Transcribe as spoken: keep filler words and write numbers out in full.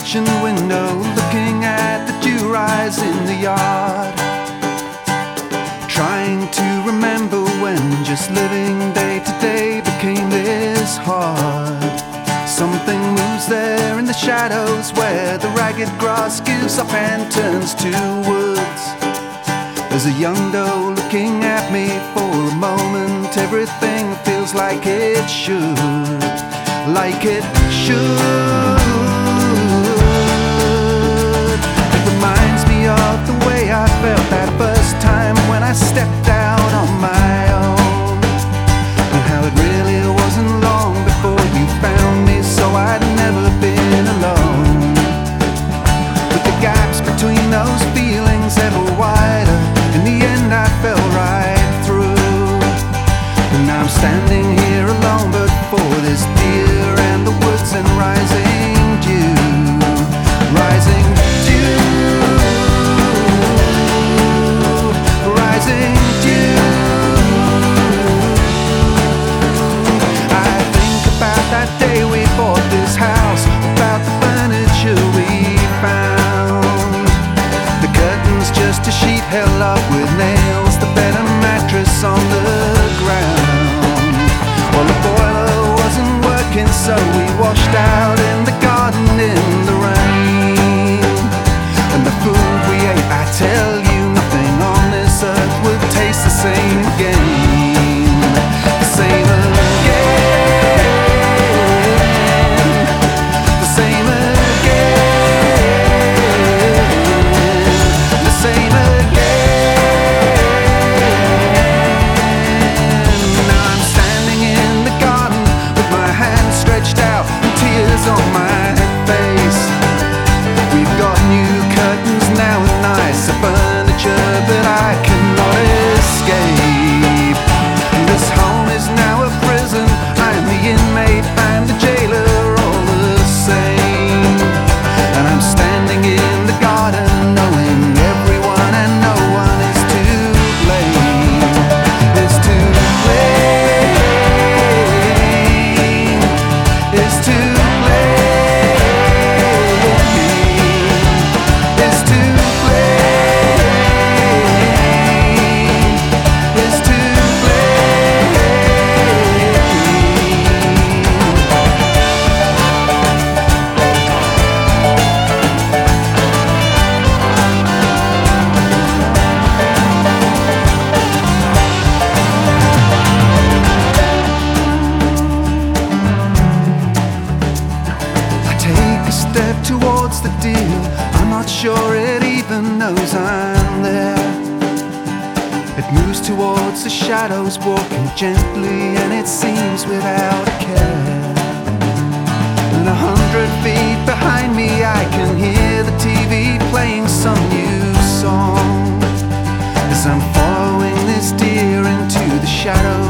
kitchen window, looking at the dew rise in the yard, trying to remember when just living day to day became this hard. Something moves there in the shadows where the ragged grass gives up and turns to woods. There's a young doe looking at me for a moment. Everything feels like it should, like it should. It reminds me of the way I felt that first time when I stepped out on my own, and how it really wasn't long before you found me, so I'd never been alone. With the gaps between those feelings ever wider, in the end I fell right through. And now I'm standing here alone, but for this deer and the woods and rising dew, rising dew, rising dew. I think about that day we bought this house, about the furniture we found, the curtains just a sheet held up with nails, the bed and mattress on the ground. Well, the boiler wasn't working, so we washed out in the garden in the rain. And the food we ate, I tell you, nothing on this earth would taste the same again, the same again, the same again, the same again. Now I'm standing in the garden with my hands stretched out and tears on my face. We've got new curtains now and nicer furniture, but I cannot escape. This home is now a prison. I'm the inmate, I'm the jailer, all the same. And I'm standing in the garden knowing everyone and no one is to blame, is to blame, is to blame, is to blame, is to blame. I take a step towards the deer, I'm not sure it even knows I'm there. It moves towards the shadows, walking gently, and it seems without a care. And a hundred feet behind me I can hear the T V playing some new song, as I'm following this deer into the shadows.